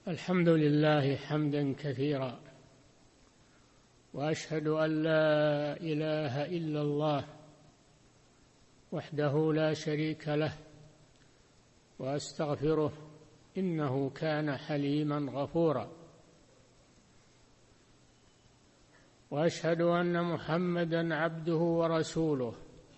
الحمد لله حمدا كثيرا، وأشهد أن لا إله إلا الله وحده لا شريك له، وأستغفره إنه كان حليما غفورا، وأشهد أن محمدا عبده ورسوله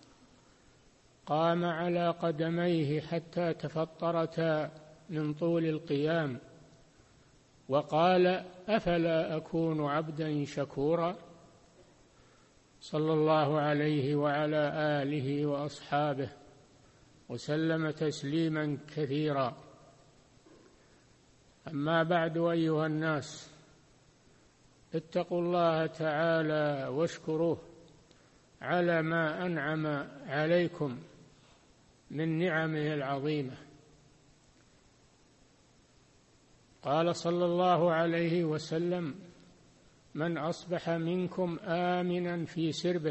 قام على قدميه حتى تفطرتا من طول القيام، وقال: أفلا أكون عبدا شكورا؟ صلى الله عليه وعلى آله وأصحابه وسلم تسليما كثيرا. أما بعد، أيها الناس، اتقوا الله تعالى واشكروه على ما أنعم عليكم من نعمه العظيمة. قال صلى الله عليه وسلم: من أصبح منكم آمنا في سربه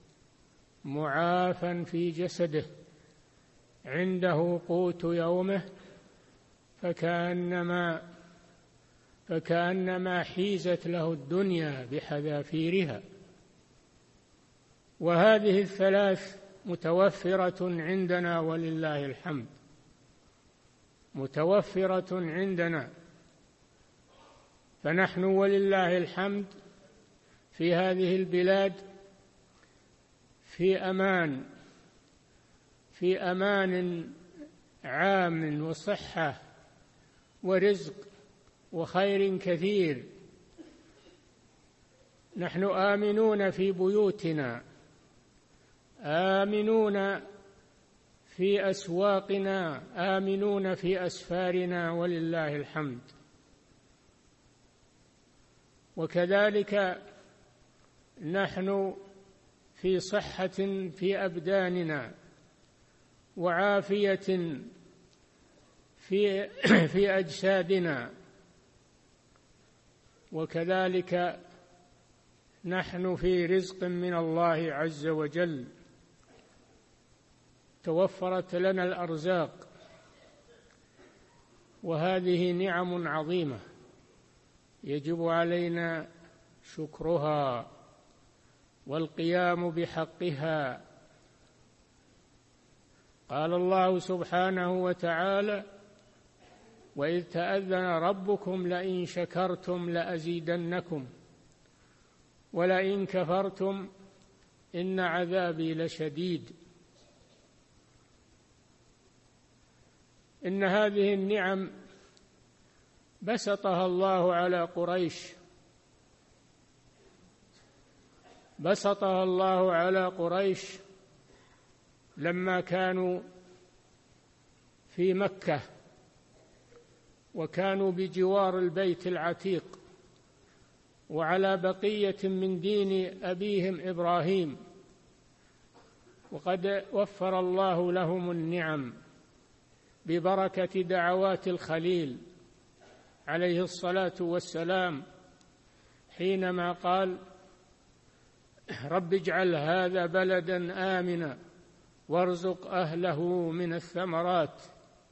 معافا في جسده عنده قوت يومه فكأنما حيزت له الدنيا بحذافيرها. وهذه الثلاث متوفرة عندنا ولله الحمد، متوفرة عندنا، فنحن ولله الحمد في هذه البلاد في أمان عام وصحة ورزق وخير كثير. نحن آمنون في بيوتنا، آمنون في أسواقنا، آمنون في أسفارنا ولله الحمد. وكذلك نحن في صحة في أبداننا وعافية في أجسادنا، وكذلك نحن في رزق من الله عز وجل، توفرت لنا الأرزاق، وهذه نعم عظيمة يجب علينا شكرها والقيام بحقها. قال الله سبحانه وتعالى: وإذ تأذن ربكم لئن شكرتم لأزيدنكم ولئن كفرتم إن عذابي لشديد. إن هذه النعم بسطها الله على قريش، بسطها الله على قريش لما كانوا في مكة وكانوا بجوار البيت العتيق وعلى بقية من دين أبيهم إبراهيم، وقد وفر الله لهم النعم ببركة دعوات الخليل عليه الصلاة والسلام حينما قال: رب اجعل هذا بلدا آمنا وارزق أهله من الثمرات.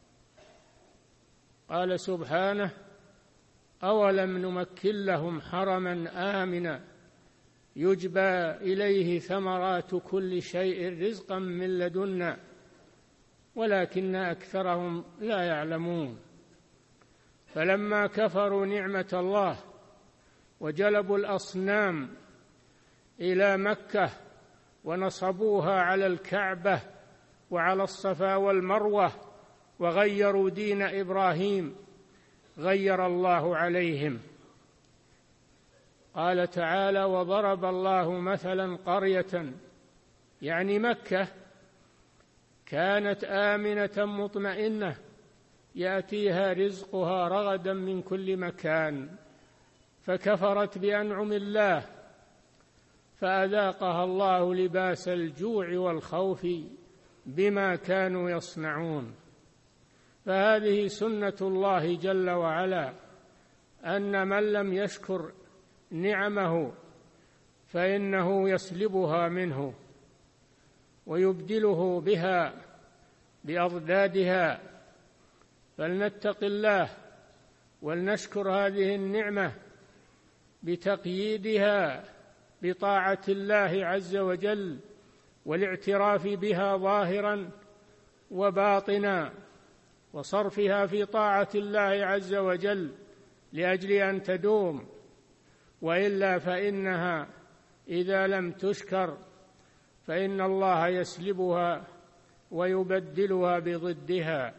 قال سبحانه: أولم نمكن لهم حرما آمنا يجبى إليه ثمرات كل شيء رزقا من لدنا ولكن أكثرهم لا يعلمون. فلما كفروا نعمة الله وجلبوا الأصنام إلى مكة ونصبوها على الكعبة وعلى الصفا والمروة وغيروا دين إبراهيم، غير الله عليهم. قال تعالى: وضرب الله مثلا قرية، يعني مكة، كانت آمنة مطمئنة يأتيها رزقها رغدا من كل مكان فكفرت بأنعم الله فأذاقها الله لباس الجوع والخوف بما كانوا يصنعون. فهذه سنة الله جل وعلا، أن من لم يشكر نعمه فإنه يسلبها منه ويبدله بها بأضدادها. فلنتق الله ولنشكر هذه النعمة بتقييدها بطاعة الله عز وجل والاعتراف بها ظاهرا وباطنا، وصرفها في طاعة الله عز وجل لأجل أن تدوم، وإلا فإنها إذا لم تشكر فإن الله يسلبها ويبدلها بضدها.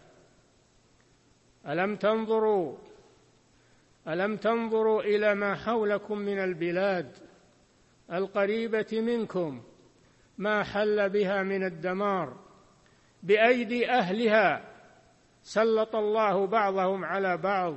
ألم تنظروا إلى ما حولكم من البلاد القريبة منكم ما حل بها من الدمار بأيدي أهلها، سلط الله بعضهم على بعض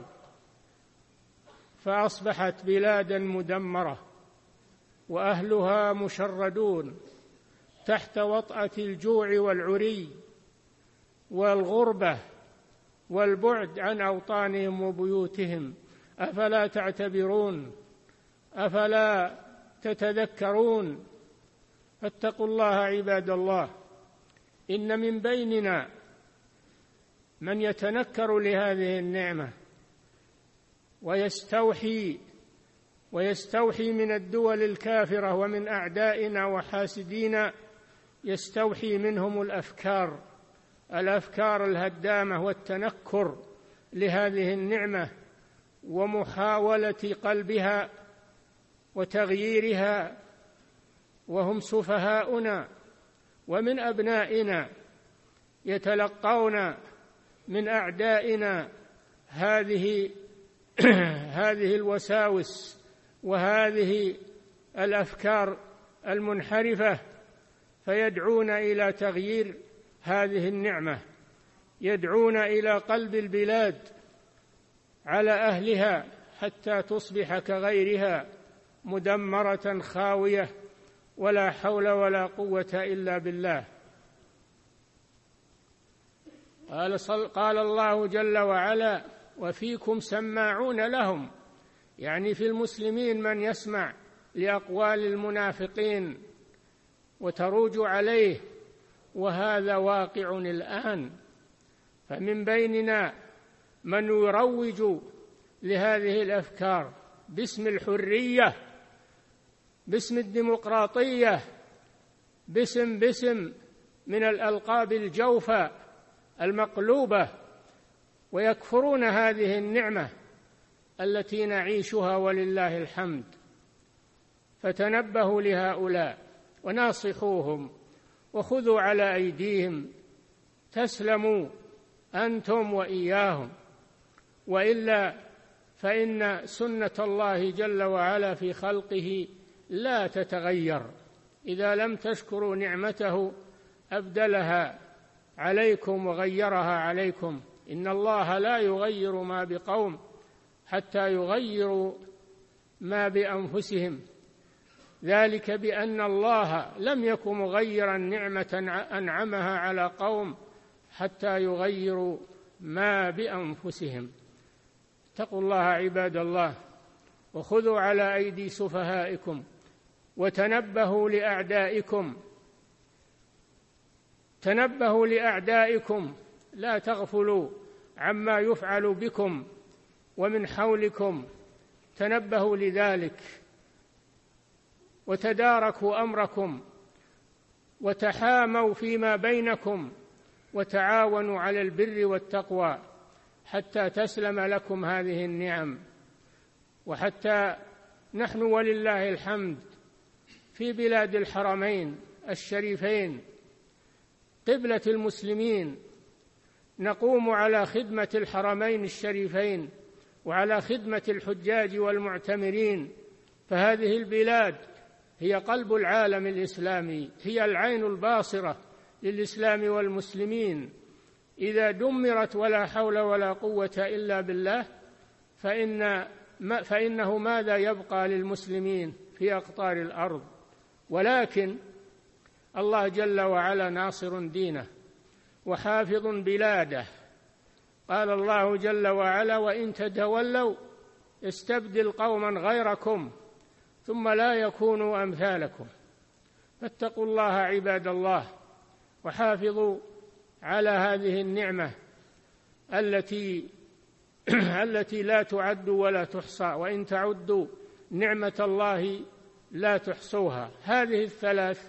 فأصبحت بلادا مدمرة وأهلها مشردون تحت وطأة الجوع والعري والغربة والبعد عن أوطانهم وبيوتهم. أفلا تعتبرون؟ أفلا تتذكرون؟ فاتقوا الله عباد الله. إن من بيننا من يتنكر لهذه النعمة ويستوحي من الدول الكافرة ومن أعدائنا وحاسدين، يستوحي منهم الأفكار الهدامة والتنكر لهذه النعمة ومحاولة قلبها وتغييرها، وهم سفهاؤنا ومن أبنائنا يتلقون من أعدائنا هذه الوساوس وهذه الأفكار المنحرفة، فيدعون إلى تغيير هذه النعمة، يدعون إلى قلب البلاد على أهلها حتى تصبح كغيرها مدمرة خاوية، ولا حول ولا قوة إلا بالله. قال الله جل وعلا: وفيكم سماعون لهم، يعني في المسلمين من يسمع لأقوال المنافقين وتروج عليه، وهذا واقع الآن. فمن بيننا من يروج لهذه الأفكار باسم الحرية، باسم الديمقراطية، باسم من الألقاب الجوفى المقلوبة، ويكفرون هذه النعمة التي نعيشها ولله الحمد. فتنبهوا لهؤلاء وناصحوهم وخذوا على أيديهم تسلموا أنتم وإياهم، وإلا فإن سنة الله جل وعلا في خلقه لا تتغير. إذا لم تشكروا نعمته أبدلها عليكم وغيرها عليكم. إن الله لا يغير ما بقوم حتى يغيروا ما بأنفسهم، ذلك بأن الله لم يكن مغيرا نعمة أنعمها على قوم حتى يغيروا ما بأنفسهم. اتقوا الله عباد الله، وخذوا على أيدي سفهائكم، وتنبهوا لأعدائكم. تنبهوا لأعدائكم، لا تغفلوا عما يفعل بكم ومن حولكم، تنبهوا لذلك وتداركوا أمركم وتحاموا فيما بينكم وتعاونوا على البر والتقوى حتى تسلم لكم هذه النعم، وحتى نحن ولله الحمد في بلاد الحرمين الشريفين قبلة المسلمين نقوم على خدمة الحرمين الشريفين وعلى خدمة الحجاج والمعتمرين. فهذه البلاد هي قلب العالم الإسلامي، هي العين الباصرة للإسلام والمسلمين. إذا دمرت ولا حول ولا قوة إلا بالله فإنه ماذا يبقى للمسلمين في أقطار الأرض؟ ولكن الله جل وعلا ناصر دينه وحافظ بلاده. قال الله جل وعلا: وإن تتولوا يستبدل قوما غيركم ثم لا يكونوا أمثالكم. فاتقوا الله عباد الله، وحافظوا على هذه النعمة التي التي لا تعد ولا تحصى، وإن تعدوا نعمة الله لا تحصوها. هذه الثلاث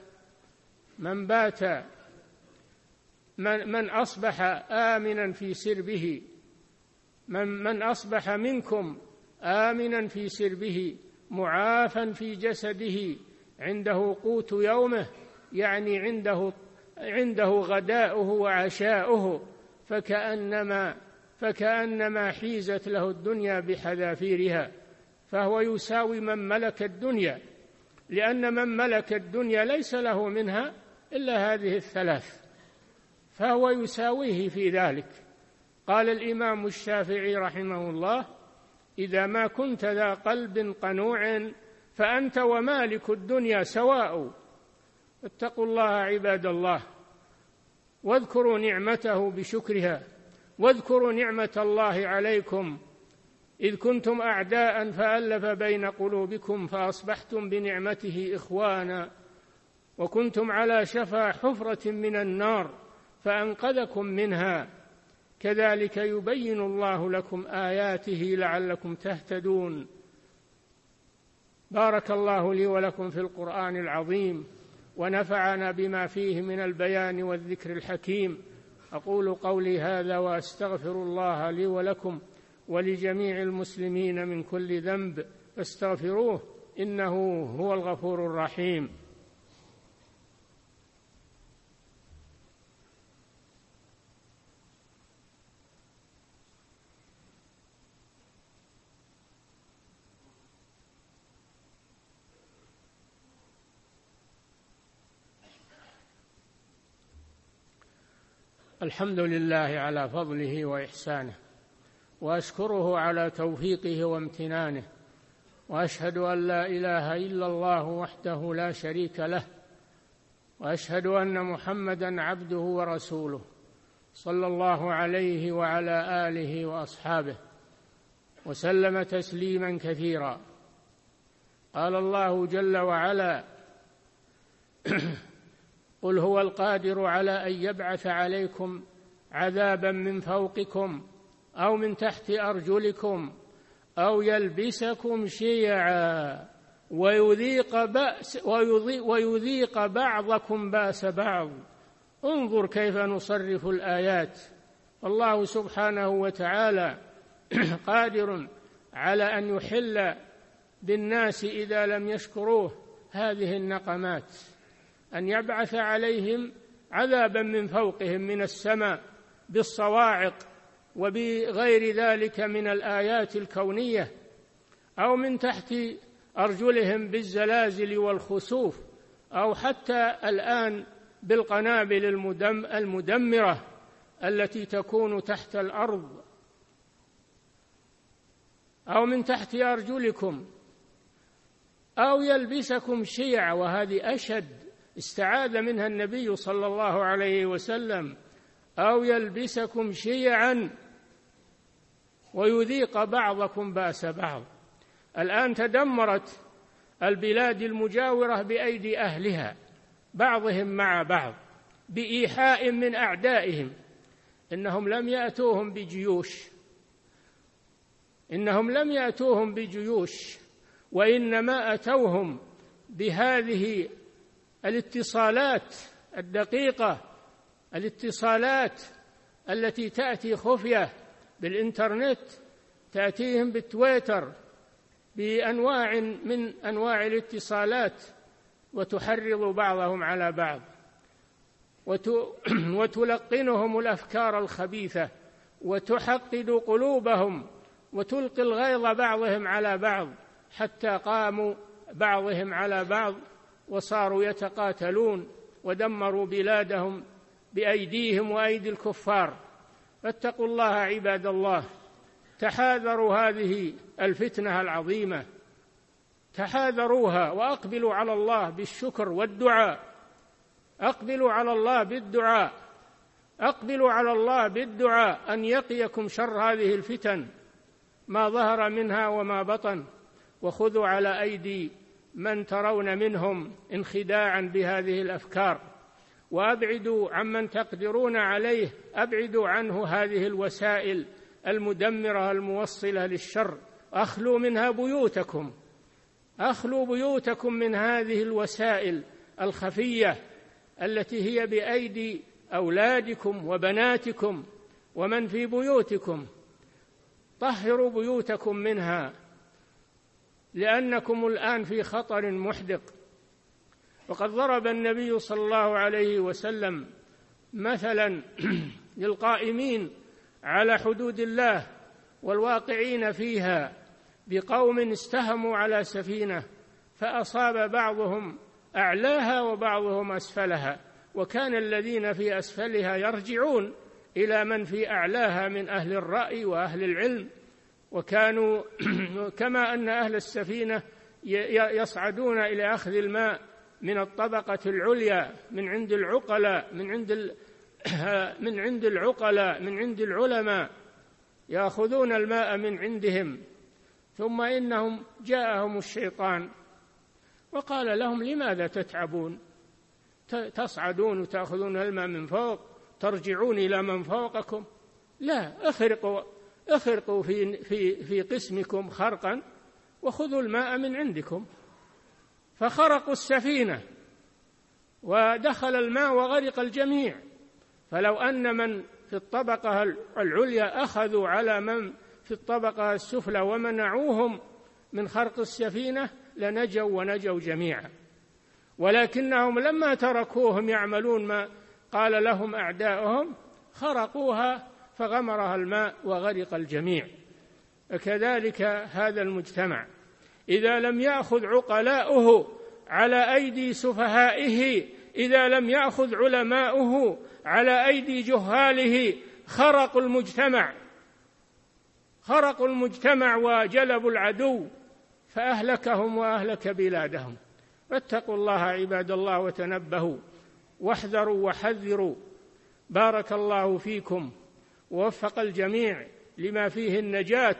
من أصبح آمنا في سربه، من أصبح منكم آمنا في سربه معافا في جسده عنده قوت يومه، يعني عنده غداؤه وعشاؤه، فكأنما حيزت له الدنيا بحذافيرها، فهو يساوي من ملك الدنيا، لأن من ملك الدنيا ليس له منها إلا هذه الثلاث، فهو يساويه في ذلك. قال الإمام الشافعي رحمه الله: إذا ما كنت ذا قلب قنوع فأنت ومالك الدنيا سواء. اتقوا الله عباد الله، واذكروا نعمته بشكرها، واذكروا نعمة الله عليكم إذ كنتم أعداء فألف بين قلوبكم فأصبحتم بنعمته إخوانا، وكنتم على شفا حفرة من النار فأنقذكم منها، كذلك يبين الله لكم آياته لعلكم تهتدون. بارك الله لي ولكم في القرآن العظيم، ونفعنا بما فيه من البيان والذكر الحكيم. أقول قولي هذا وأستغفر الله لي ولكم ولجميع المسلمين من كل ذنب، فاستغفروه إنه هو الغفور الرحيم. الحمد لله على فضله وإحسانه، وأشكره على توفيقه وامتنانه، وأشهد أن لا إله إلا الله وحده لا شريك له، وأشهد أن محمدًا عبده ورسوله صلى الله عليه وعلى آله وأصحابه وسلم تسليمًا كثيرا. قال الله جل وعلا: قل هو القادر على أن يبعث عليكم عذابا من فوقكم أو من تحت أرجلكم أو يلبسكم شيعا ويذيق بعضكم بأس بعض، انظر كيف نصرف الآيات. الله سبحانه وتعالى قادر على أن يحل بالناس إذا لم يشكروه هذه النقمات، أن يبعث عليهم عذابا من فوقهم من السماء بالصواعق وبغير ذلك من الآيات الكونية، أو من تحت أرجلهم بالزلازل والخسوف، أو حتى الآن بالقنابل المدمرة التي تكون تحت الأرض، أو من تحت أرجلكم، أو يلبسكم شيعا، وهذه أشد استعاذ منها النبي صلى الله عليه وسلم، أو يلبسكم شيعا ويذيق بعضكم بأس بعض. الآن تدمرت البلاد المجاورة بأيدي أهلها بعضهم مع بعض بإيحاء من أعدائهم. إنهم لم يأتوهم بجيوش، وإنما أتوهم بهذه الاتصالات الدقيقة، الاتصالات التي تأتي خفية بالإنترنت، تأتيهم بالتويتر، بأنواع من أنواع الاتصالات، وتحرض بعضهم على بعض، وتلقنهم الأفكار الخبيثة، وتحقد قلوبهم، وتلقي الغيظ بعضهم على بعض، حتى قاموا بعضهم على بعض وصاروا يتقاتلون ودمروا بلادهم بأيديهم وأيدي الكفار. فاتقوا الله عباد الله، تحاذروا هذه الفتنة العظيمة، تحاذروها، وأقبلوا على الله بالشكر والدعاء، أقبلوا على الله بالدعاء أن يقيكم شر هذه الفتن ما ظهر منها وما بطن، وخذوا على أيدي من ترون منهم انخداعا بهذه الأفكار، وأبعدوا عمن تقدرون عليه، أبعدوا عنه هذه الوسائل المدمرة الموصلة للشر. أخلوا منها بيوتكم، أخلوا بيوتكم من هذه الوسائل الخفية التي هي بأيدي أولادكم وبناتكم ومن في بيوتكم. طهروا بيوتكم منها، لأنكم الآن في خطر محدق. وقد ضرب النبي صلى الله عليه وسلم مثلا للقائمين على حدود الله والواقعين فيها بقوم استهموا على سفينة فأصاب بعضهم أعلاها وبعضهم أسفلها، وكان الذين في أسفلها يرجعون إلى من في أعلاها من أهل الرأي وأهل العلم، وكانوا كما أن أهل السفينة يصعدون إلى أخذ الماء من الطبقة العليا من عند العقلاء من عند العلماء، يأخذون الماء من عندهم، ثم إنهم جاءهم الشيطان وقال لهم: لماذا تتعبون؟ تصعدون وتأخذون الماء من فوق، ترجعون إلى من فوقكم؟ لا، اخرقوا في قسمكم خرقا وخذوا الماء من عندكم. فخرقوا السفينة ودخل الماء وغرق الجميع. فلو أن من في الطبقة العليا أخذوا على من في الطبقة السفلى ومنعوهم من خرق السفينة لنجوا ونجوا جميعا، ولكنهم لما تركوهم يعملون ما قال لهم أعداؤهم خرقوها فغمرها الماء وغرق الجميع. وكذلك هذا المجتمع إذا لم يأخذ عقلاؤه على أيدي سفهائه، إذا لم يأخذ علماؤه على أيدي جهاله، خرقوا المجتمع وجلبوا العدو فأهلكهم وأهلك بلادهم. فاتقوا الله عباد الله وتنبهوا واحذروا وحذروا. بارك الله فيكم ووفق الجميع لما فيه النجاة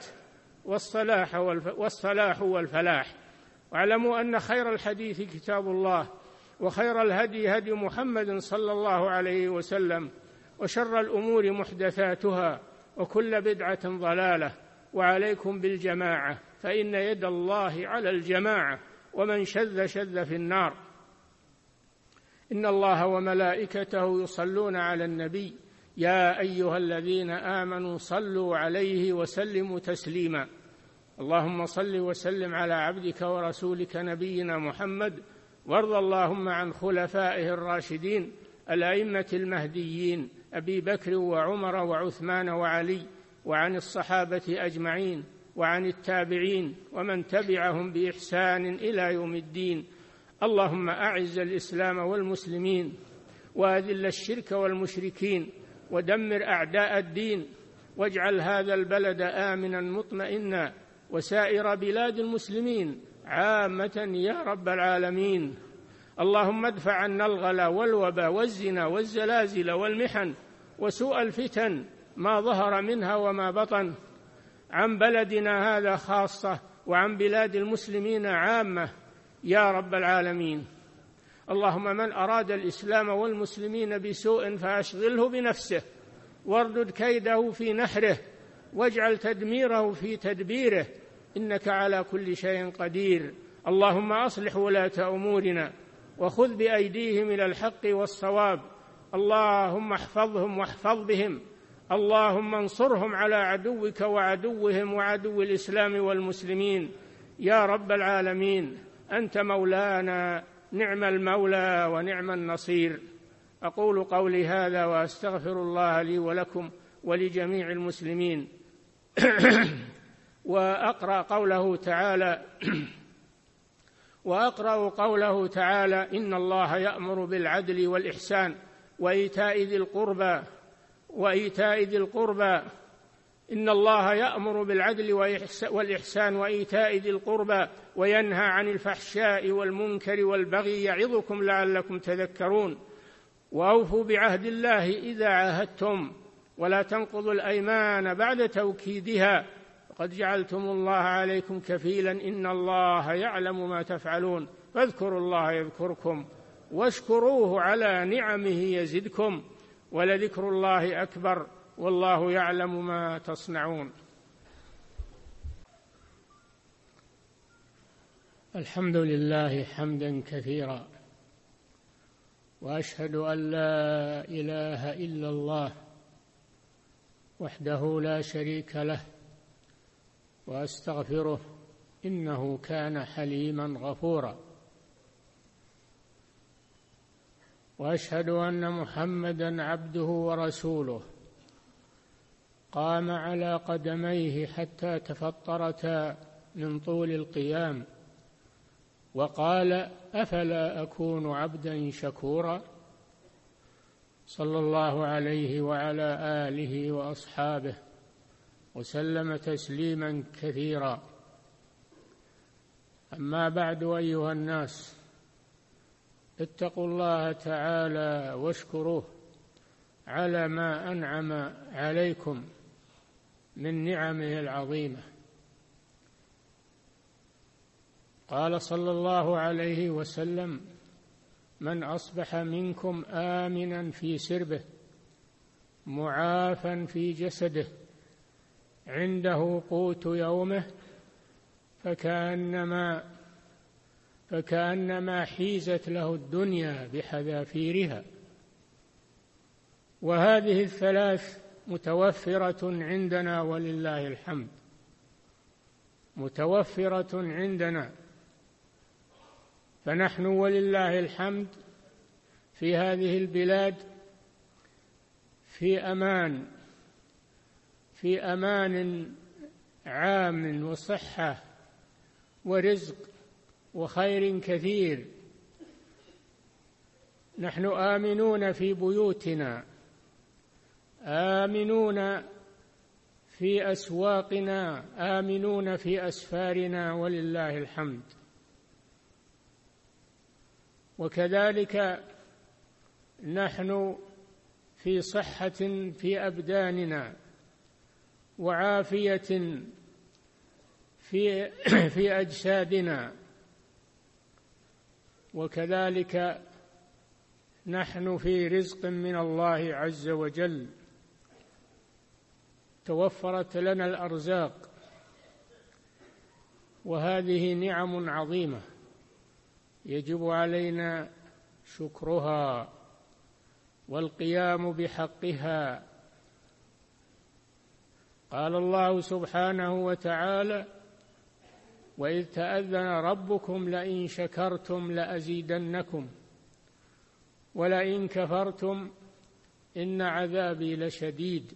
والصلاح والفلاح. واعلموا أن خير الحديث كتاب الله، وخير الهدي هدي محمد صلى الله عليه وسلم، وشر الأمور محدثاتها، وكل بدعة ضلالة. وعليكم بالجماعة، فإن يد الله على الجماعة، ومن شذ شذ في النار. إن الله وملائكته يصلون على النبي يا أيها الذين آمنوا صلوا عليه وسلموا تسليما. اللهم صل وسلم على عبدك ورسولك نبينا محمد، وارض اللهم عن خلفائه الراشدين الأئمة المهديين أبي بكر وعمر وعثمان وعلي، وعن الصحابة أجمعين، وعن التابعين ومن تبعهم بإحسان إلى يوم الدين. اللهم أعز الإسلام والمسلمين، وأذل الشرك والمشركين، ودمر أعداء الدين، واجعل هذا البلد آمنا مطمئنا، وسائر بلاد المسلمين عامة يا رب العالمين. اللهم ادفع عنا الغلا والوبا والزنا والزلازل والمحن وسوء الفتن ما ظهر منها وما بطن عن بلدنا هذا خاصة، وعن بلاد المسلمين عامة يا رب العالمين. اللهم من أراد الإسلام والمسلمين بسوء فأشغله بنفسه، واردد كيده في نحره، واجعل تدميره في تدبيره، إنك على كل شيء قدير. اللهم أصلح ولاة أمورنا، وخذ بأيديهم إلى الحق والصواب. اللهم احفظهم واحفظ بهم. اللهم انصرهم على عدوك وعدوهم وعدو الإسلام والمسلمين يا رب العالمين. أنت مولانا، نعم المولى ونعم النصير. أقول قولي هذا وأستغفر الله لي ولكم ولجميع المسلمين. وأقرأ قوله تعالى: إن الله يأمر بالعدل والإحسان وإيتاء ذي القربى إن الله يأمر بالعدل والإحسان وإيتاء ذي القربى وينهى عن الفحشاء والمنكر والبغي يعظكم لعلكم تذكرون. وأوفوا بعهد الله إذا عاهدتم، ولا تنقضوا الأيمان بعد توكيدها، وقد جعلتم الله عليكم كفيلا، إن الله يعلم ما تفعلون. فاذكروا الله يذكركم، واشكروه على نعمه يزدكم، ولذكر الله أكبر، والله يعلم ما تصنعون. الحمد لله حمدا كثيرا، وأشهد أن لا إله إلا الله وحده لا شريك له، وأستغفره إنه كان حليما غفورا، وأشهد أن محمدا عبده ورسوله قام على قدميه حتى تفطرتا من طول القيام، وقال: أفلا أكون عبدا شكورا؟ صلى الله عليه وعلى آله وأصحابه وسلم تسليما كثيرا. أما بعد، أيها الناس، اتقوا الله تعالى واشكروه على ما أنعم عليكم من نعمه العظيمة. قال صلى الله عليه وسلم: من أصبح منكم آمنا في سربه معافا في جسده عنده قوت يومه فكأنما حيزت له الدنيا بحذافيرها. وهذه الثلاث متوفرة عندنا ولله الحمد، متوفرة عندنا، فنحن ولله الحمد في هذه البلاد في أمان عام وصحة ورزق وخير كثير. نحن آمنون في بيوتنا، آمنون في أسواقنا، آمنون في أسفارنا ولله الحمد. وكذلك نحن في صحة في أبداننا وعافية في أجسادنا، وكذلك نحن في رزق من الله عز وجل، توفرت لنا الأرزاق، وهذه نعم عظيمة يجب علينا شكرها والقيام بحقها. قال الله سبحانه وتعالى: وإذ تأذن ربكم لئن شكرتم لأزيدنكم ولئن كفرتم إن عذابي لشديد.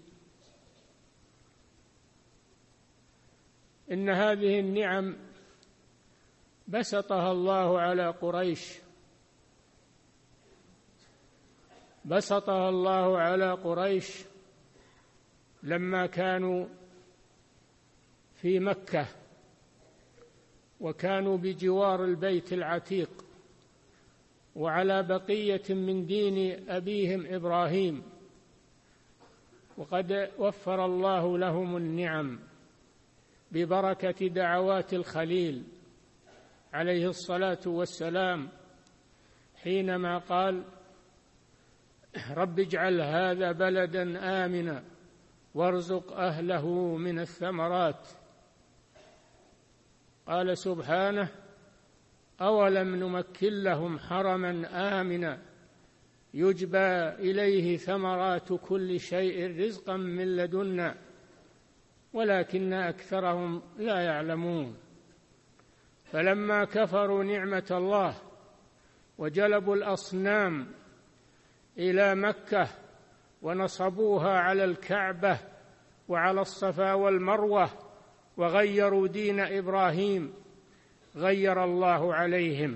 إن هذه النعم بسطها الله على قريش، بسطها الله على قريش لما كانوا في مكة وكانوا بجوار البيت العتيق وعلى بقية من دين أبيهم إبراهيم، وقد وفر الله لهم النعم ببركة دعوات الخليل عليه الصلاة والسلام حينما قال: رب اجعل هذا بلدا آمنا وارزق أهله من الثمرات. قال سبحانه: أولم نمكن لهم حرما آمنا يجبى إليه ثمرات كل شيء رزقا من لدنا ولكن أكثرهم لا يعلمون. فلما كفروا نعمة الله وجلبوا الأصنام إلى مكة ونصبوها على الكعبة وعلى الصفا والمروة وغيروا دين إبراهيم، غير الله عليهم.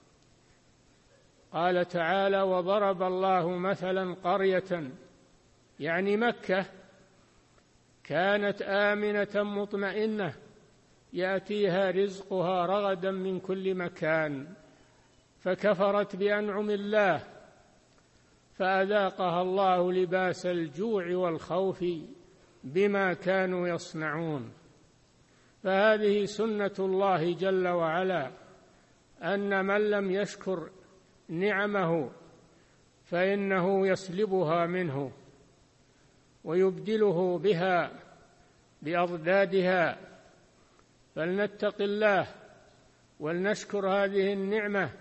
قال تعالى: وضرب الله مثلا قرية، يعني مكة، كانت آمنة مطمئنة يأتيها رزقها رغدا من كل مكان فكفرت بأنعم الله فأذاقها الله لباس الجوع والخوف بما كانوا يصنعون. فهذه سنة الله جل وعلا، أن من لم يشكر نعمه فإنه يسلبها منه. ويبدله بها بأضدادها. فلنتق الله ولنشكر هذه النعمة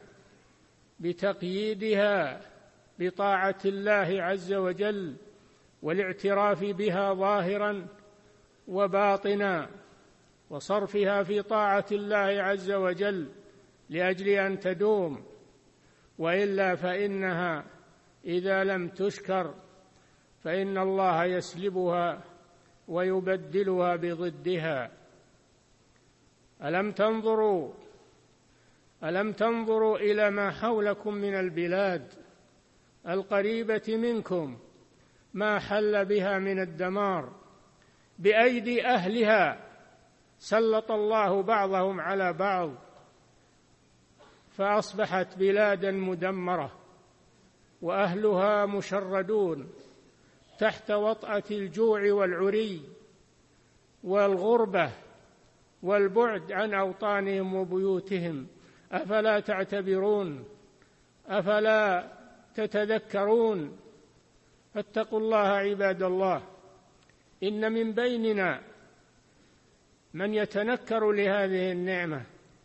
بتقييدها بطاعة الله عز وجل والاعتراف بها ظاهرا وباطنا، وصرفها في طاعة الله عز وجل لأجل أن تدوم، وإلا فإنها إذا لم تشكر فإن الله يسلبها ويبدلها بضدها. ألم تنظروا إلى ما حولكم من البلاد القريبة منكم ما حل بها من الدمار بأيدي أهلها، سلط الله بعضهم على بعض فأصبحت بلادا مدمرة وأهلها مشردون تحت وطأة الجوع والعري والغربة والبعد عن أوطانهم وبيوتهم. أفلا تعتبرون؟ أفلا تتذكرون؟ فاتقوا الله عباد الله. إن من بيننا من يتنكر لهذه النعمة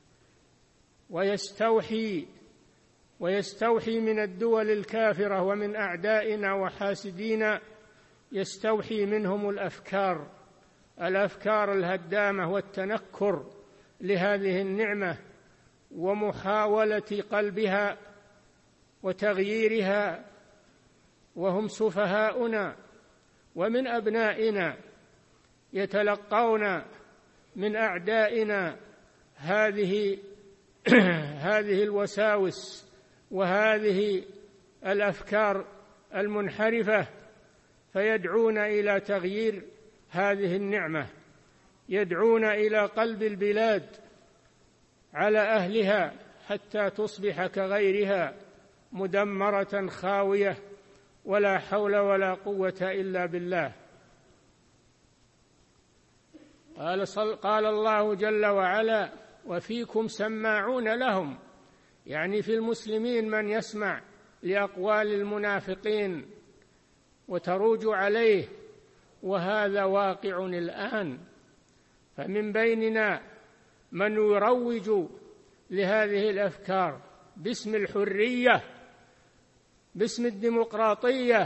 ويستوحي من الدول الكافرة ومن أعدائنا وحاسدين، يستوحي منهم الأفكار الهدامة والتنكر لهذه النعمة ومحاولة قلبها وتغييرها، وهم سفهاؤنا ومن أبنائنا يتلقون من أعدائنا هذه الوساوس وهذه الأفكار المنحرفة، فيدعون إلى تغيير هذه النعمة، يدعون إلى قلب البلاد على أهلها حتى تصبح كغيرها مدمرة خاوية، ولا حول ولا قوة إلا بالله. قال الله جل وعلا: وفيكم سماعون لهم، يعني في المسلمين من يسمع لأقوال المنافقين وتروج عليه، وهذا واقع الآن. فمن بيننا من يروج لهذه الأفكار باسم الحرية، باسم الديمقراطية،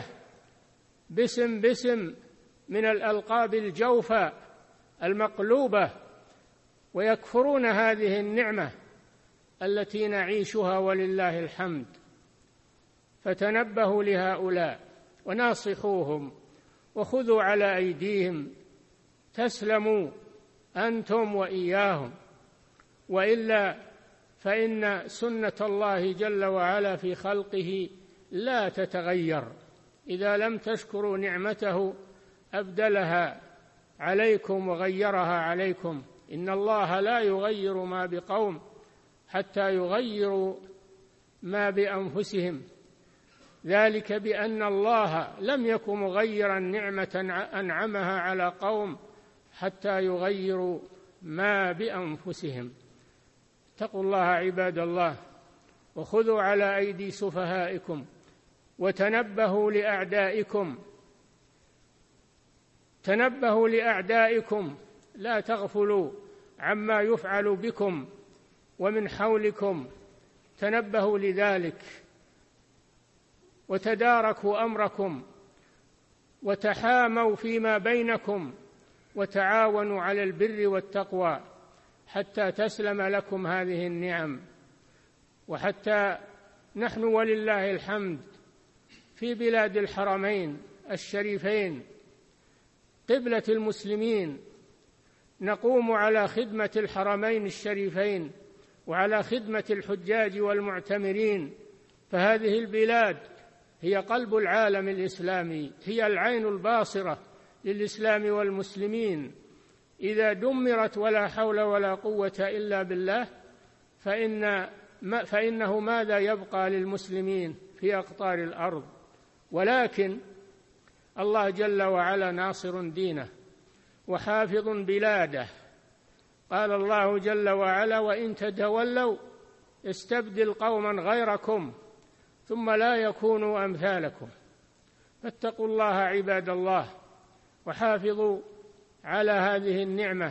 باسم من الألقاب الجوفى المقلوبة، ويكفرون هذه النعمة التي نعيشها ولله الحمد. فتنبهوا لهؤلاء وناصحوهم وخذوا على أيديهم تسلموا أنتم وإياهم، وإلا فإن سنة الله جل وعلا في خلقه لا تتغير. إذا لم تشكروا نعمته أبدلها عليكم وغيرها عليكم. إن الله لا يغير ما بقوم حتى يغيروا ما بأنفسهم، ذلك بأن الله لم يكن مغيرا نعمة أنعمها على قوم حتى يغيروا ما بأنفسهم. اتقوا الله عباد الله، وخذوا على أيدي سفهائكم، وتنبهوا لأعدائكم. تنبهوا لأعدائكم، لا تغفلوا عما يفعل بكم ومن حولكم، تنبهوا لذلك وتداركوا أمركم وتحاموا فيما بينكم وتعاونوا على البر والتقوى حتى تسلم لكم هذه النعم، وحتى نحن ولله الحمد في بلاد الحرمين الشريفين قبلة المسلمين نقوم على خدمة الحرمين الشريفين وعلى خدمة الحجاج والمعتمرين. فهذه البلاد هي قلب العالم الإسلامي، هي العين الباصرة للإسلام والمسلمين. إذا دمرت ولا حول ولا قوة إلا بالله فإنه ماذا يبقى للمسلمين في أقطار الأرض؟ ولكن الله جل وعلا ناصر دينه وحافظ بلاده. قال الله جل وعلا: وإن تتولوا يستبدل قوما غيركم ثم لا يكونوا أمثالكم. فاتقوا الله عباد الله، وحافظوا على هذه النعمة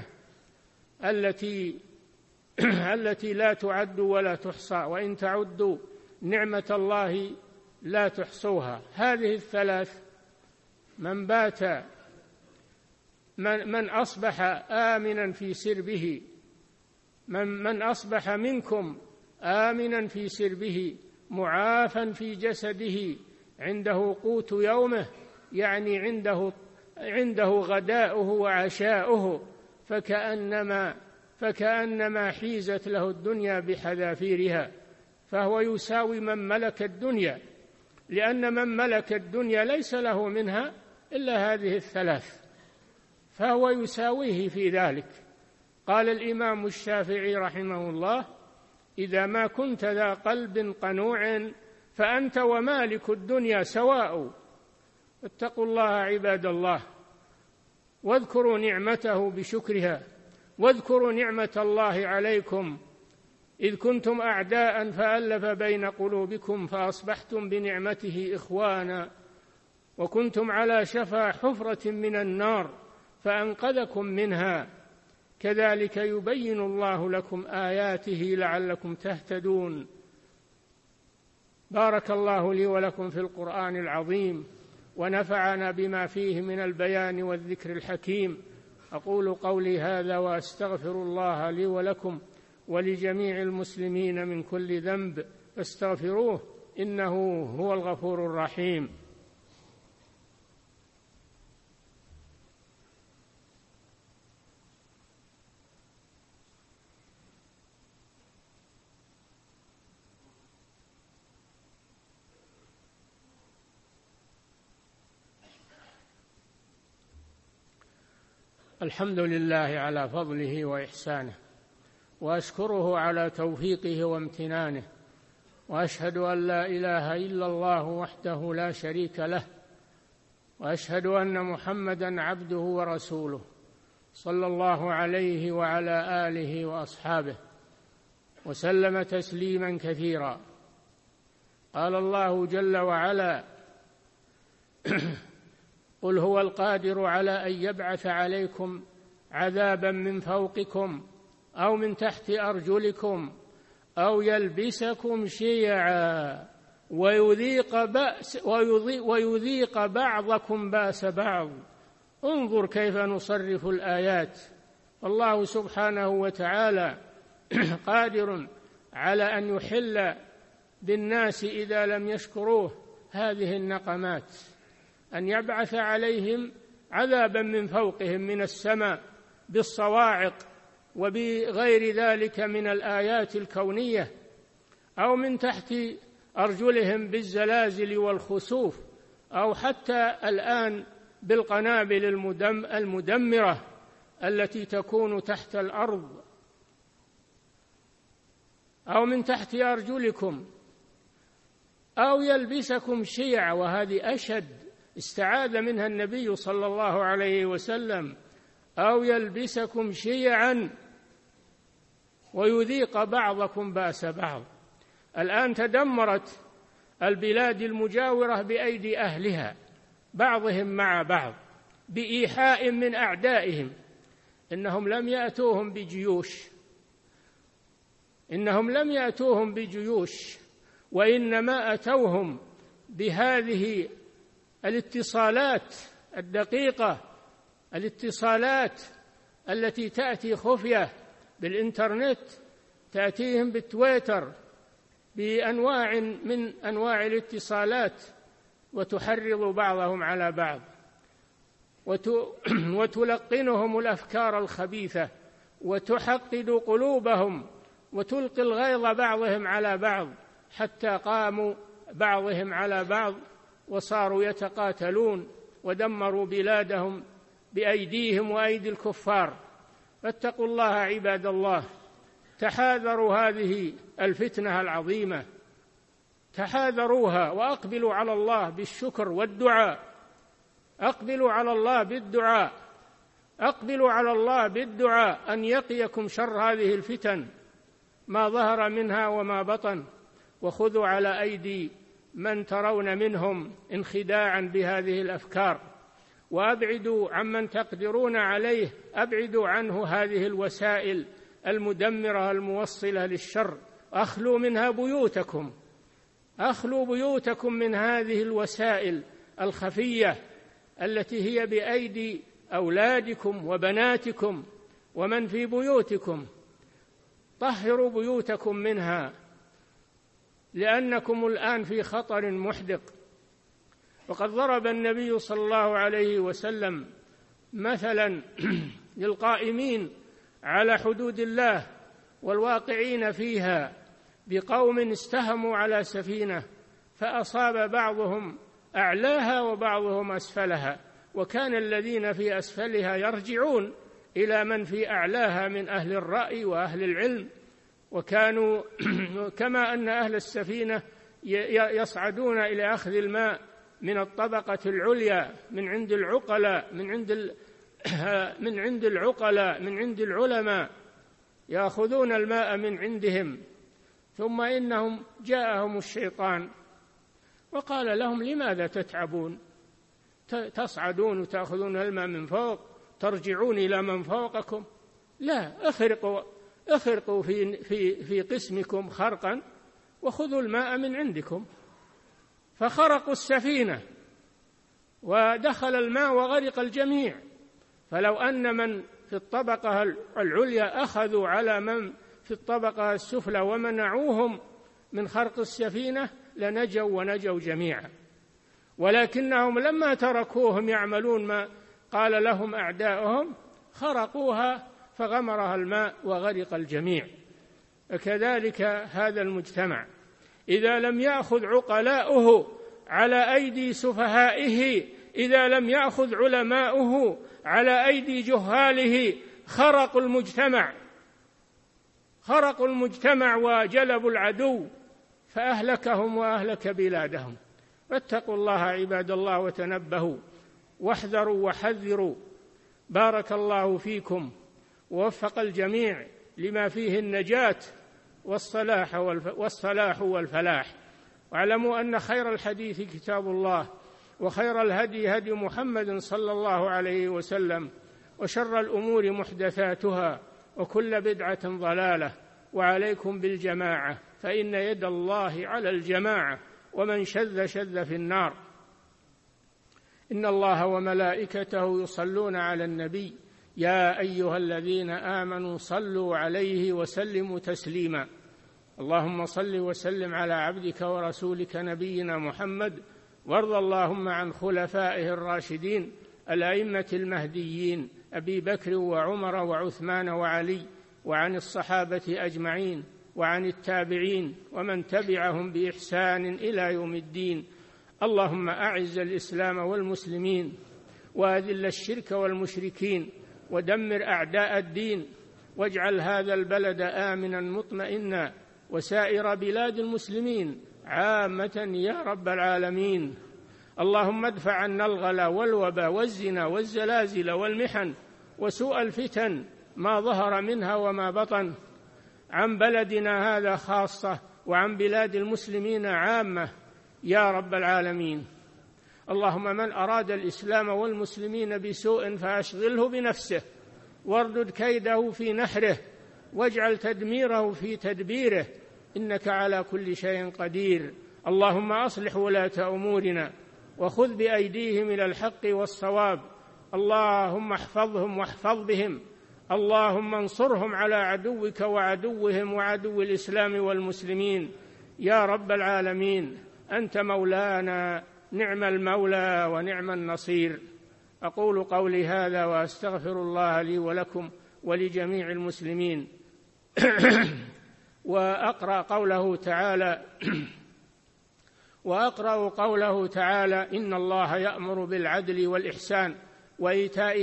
التي لا تعد ولا تحصى، وإن تعدوا نعمة الله لا تحصوها. هذه الثلاث: من أصبح آمنا في سربه، من أصبح منكم آمنا في سربه معافا في جسده عنده قوت يومه، يعني عنده غداؤه وعشاؤه، فكأنما حيزت له الدنيا بحذافيرها، فهو يساوي من ملك الدنيا، لأن من ملك الدنيا ليس له منها إلا هذه الثلاث، فهو يساويه في ذلك. قال الإمام الشافعي رحمه الله: إذا ما كنت ذا قلب قنوع فأنت ومالك الدنيا سواء. اتقوا الله عباد الله، واذكروا نعمته بشكرها، واذكروا نعمة الله عليكم إذ كنتم أعداء فألف بين قلوبكم فأصبحتم بنعمته إخوانا، وكنتم على شفا حفرة من النار فأنقذكم منها، كذلك يبين الله لكم آياته لعلكم تهتدون. بارك الله لي ولكم في القرآن العظيم، ونفعنا بما فيه من البيان والذكر الحكيم. أقول قولي هذا وأستغفر الله لي ولكم ولجميع المسلمين من كل ذنب، فاستغفروه إنه هو الغفور الرحيم. الحمد لله على فضله وإحسانه، وأشكره على توفيقه وامتنانه، وأشهد أن لا إله إلا الله وحده لا شريك له، وأشهد أن محمدًا عبده ورسوله صلى الله عليه وعلى آله وأصحابه وسلم تسليمًا كثيرا. قال الله جل وعلا: قل هو القادر على أن يبعث عليكم عذابا من فوقكم أو من تحت أرجلكم أو يلبسكم شيعا ويذيق بعضكم بأس بعض، انظر كيف نصرف الآيات. الله سبحانه وتعالى قادر على أن يحل بالناس إذا لم يشكروه هذه النقمات، أن يبعث عليهم عذابا من فوقهم من السماء بالصواعق وبغير ذلك من الآيات الكونية، أو من تحت أرجلهم بالزلازل والخسوف، أو حتى الآن بالقنابل المدمرة التي تكون تحت الأرض، أو من تحت أرجلكم، أو يلبسكم شيعا، وهذه أشد استعاذ منها النبي صلى الله عليه وسلم، أو يلبسكم شيعا ويذيق بعضكم بأس بعض. الآن تدمرت البلاد المجاورة بأيدي أهلها بعضهم مع بعض بإيحاء من أعدائهم. إنهم لم يأتوهم بجيوش، وإنما أتوهم بهذه الاتصالات الدقيقة، الاتصالات التي تأتي خفية بالإنترنت، تأتيهم بالتويتر، بأنواع من أنواع الاتصالات، وتحرض بعضهم على بعض وتلقنهم الأفكار الخبيثة وتحقد قلوبهم وتلقي الغيظ بعضهم على بعض، حتى قاموا بعضهم على بعض وصاروا يتقاتلون ودمروا بلادهم بأيديهم وأيدي الكفار. فاتقوا الله عباد الله، تحاذروا هذه الفتنة العظيمة، تحاذروها، وأقبلوا على الله بالشكر والدعاء، أقبلوا على الله بالدعاء أن يقيكم شر هذه الفتن ما ظهر منها وما بطن، وخذوا على أيدي من ترون منهم انخداعا بهذه الأفكار، وأبعدوا عمن تقدرون عليه، أبعدوا عنه هذه الوسائل المدمرة الموصلة للشر، أخلوا منها بيوتكم، أخلوا بيوتكم من هذه الوسائل الخفية التي هي بأيدي أولادكم وبناتكم ومن في بيوتكم، طهروا بيوتكم منها، لأنكم الآن في خطر محدق. وقد ضرب النبي صلى الله عليه وسلم مثلا للقائمين على حدود الله والواقعين فيها بقوم استهموا على سفينة فأصاب بعضهم أعلاها وبعضهم أسفلها، وكان الذين في أسفلها يرجعون إلى من في أعلاها من أهل الرأي وأهل العلم، وكانوا كما أن أهل السفينة يصعدون إلى أخذ الماء من الطبقة العليا من عند العقلاء من عند العلماء، يأخذون الماء من عندهم، ثم إنهم جاءهم الشيطان وقال لهم لماذا تتعبون، تصعدون وتأخذون الماء من فوق، ترجعون إلى من فوقكم، لا، اخرقوا في قسمكم خرقا وخذوا الماء من عندكم. فخرقوا السفينة ودخل الماء وغرق الجميع. فلو أن من في الطبقة العليا أخذوا على من في الطبقة السفلى ومنعوهم من خرق السفينة لنجوا ونجوا جميعا، ولكنهم لما تركوهم يعملون ما قال لهم أعداؤهم خرقوها فغمرها الماء وغرق الجميع. وكذلك هذا المجتمع إذا لم يأخذ عقلاؤه على أيدي سفهائه، إذا لم يأخذ علماؤه على أيدي جهاله، خرقوا المجتمع وجلبوا العدو فأهلكهم وأهلك بلادهم. فاتقوا الله عباد الله وتنبهوا واحذروا وحذروا. بارك الله فيكم ووفق الجميع لما فيه النجاة والصلاح والفلاح. واعلموا أن خير الحديث كتاب الله، وخير الهدي هدي محمد صلى الله عليه وسلم، وشر الأمور محدثاتها، وكل بدعة ضلالة. وعليكم بالجماعة، فإن يد الله على الجماعة، ومن شذ شذ في النار. إن الله وملائكته يصلون على النبي يا أيها الذين آمنوا صلوا عليه وسلموا تسليما. اللهم صل وسلم على عبدك ورسولك نبينا محمد، وارض اللهم عن خلفائه الراشدين الأئمة المهديين أبي بكر وعمر وعثمان وعلي، وعن الصحابة أجمعين، وعن التابعين ومن تبعهم بإحسان إلى يوم الدين. اللهم أعز الإسلام والمسلمين، وأذل الشرك والمشركين، ودمر أعداء الدين، واجعل هذا البلد آمنا مطمئنا، وسائر بلاد المسلمين عامة يا رب العالمين. اللهم ادفع عنا الغلا والوبا والزنا والزلازل والمحن وسوء الفتن ما ظهر منها وما بطن عن بلدنا هذا خاصة، وعن بلاد المسلمين عامة يا رب العالمين. اللهم من أراد الإسلام والمسلمين بسوء فأشغله بنفسه، واردد كيده في نحره، واجعل تدميره في تدبيره، إنك على كل شيء قدير. اللهم أصلح ولاة أمورنا، وخذ بأيديهم إلى الحق والصواب. اللهم احفظهم واحفظ بهم. اللهم انصرهم على عدوك وعدوهم وعدو الإسلام والمسلمين يا رب العالمين. أنت مولانا، نعم المولى ونعم النصير. أقول قولي هذا وأستغفر الله لي ولكم ولجميع المسلمين. وأقرأ قوله تعالى إن الله يأمر بالعدل والإحسان وإيتاء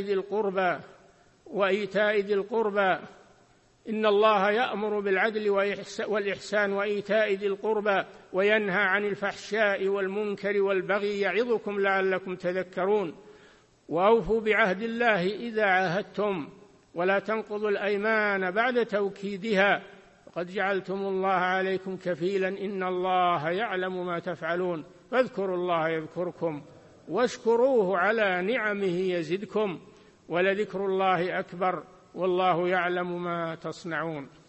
ذي القربى إن الله يأمر بالعدل والإحسان وإيتاء ذي القربى وينهى عن الفحشاء والمنكر والبغي يعظكم لعلكم تذكرون. وأوفوا بعهد الله إذا عاهدتم، ولا تنقضوا الأيمان بعد توكيدها، وقد جعلتم الله عليكم كفيلا إن الله يعلم ما تفعلون. فاذكروا الله يذكركم، واشكروه على نعمه يزدكم ولذكر الله أكبر والله يعلم ما تصنعون.